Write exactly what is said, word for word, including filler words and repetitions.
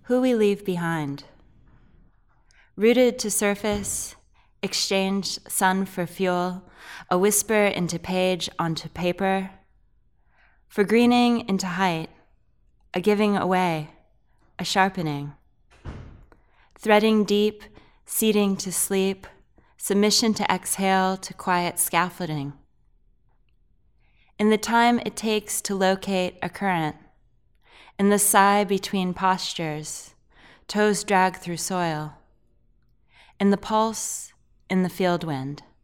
who we leave behind. Rooted to surface, exchange sun for fuel, a whisper into page onto paper, for greening into height, a giving away, a sharpening. Threading deep, seeding to sleep, submission to exhale to quiet scaffolding. In the time it takes to locate a current, in the sigh between postures, toes drag through soil, in the pulse, in the field wind.